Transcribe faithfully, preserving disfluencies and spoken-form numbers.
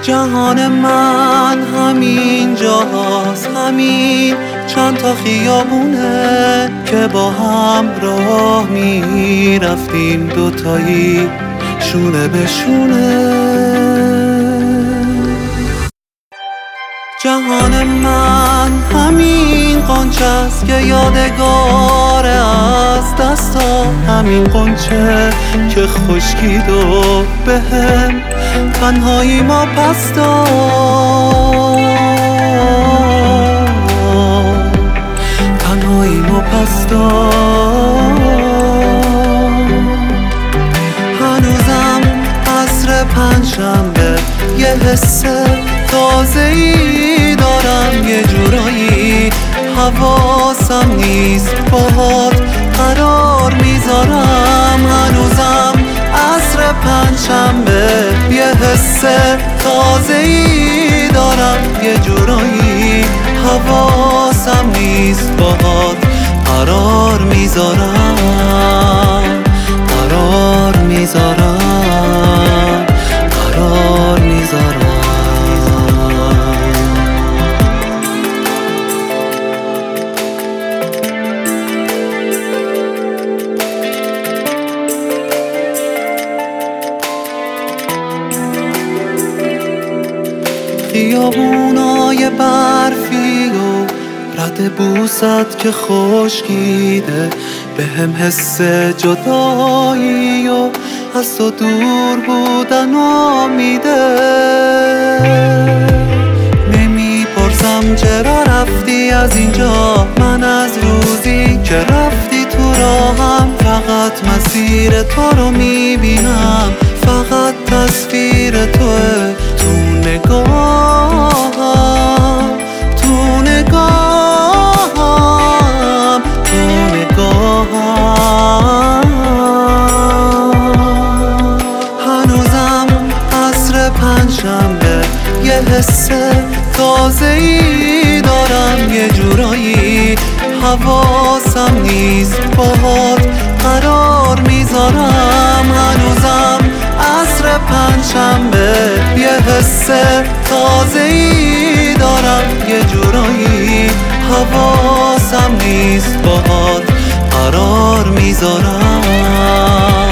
جهان من همین جاست، همین چند تا خیابونه که با هم راه می رفتیم دوتایی شونه به شونه. جهان من همین قنچه است که یادگاره از دستا، همین قنچه که خشکید و به هم تنهایی ما پس داد، تنهایی ما پس داد. هنوزم عصر پنجشنبه یه حس تازه‌ای دارم، یه جورایی حواسم نیست باهات قرار میذارم. هنوزم عصر پنجشنبه یه حس تازه‌ای دارم، یه جورایی حواسم نیست باهات قرار میذارم، قرار میذارم، قرار میذارم. خیابونای برفی و رد بوست که خشکیده به هم حس جدایی و از تو دور بودن میده. نمیپرسم چرا رفتی از اینجا، من از روزی که رفتی تو راهم فقط مسیر تو رو میبینم، فقط تصویر توه تو نگاهم، تو نگاهم، تو نگاهم. هنوزم عصر پنجشنبه یه حس تازه‌ای دارم، یه جورایی حواسم نیست باهات قرار میذارم. هنوزم عصر پنجشنبه یه حس تازه‌ای دارم، یه جورایی حواسم نیست باهات قرار میذارم.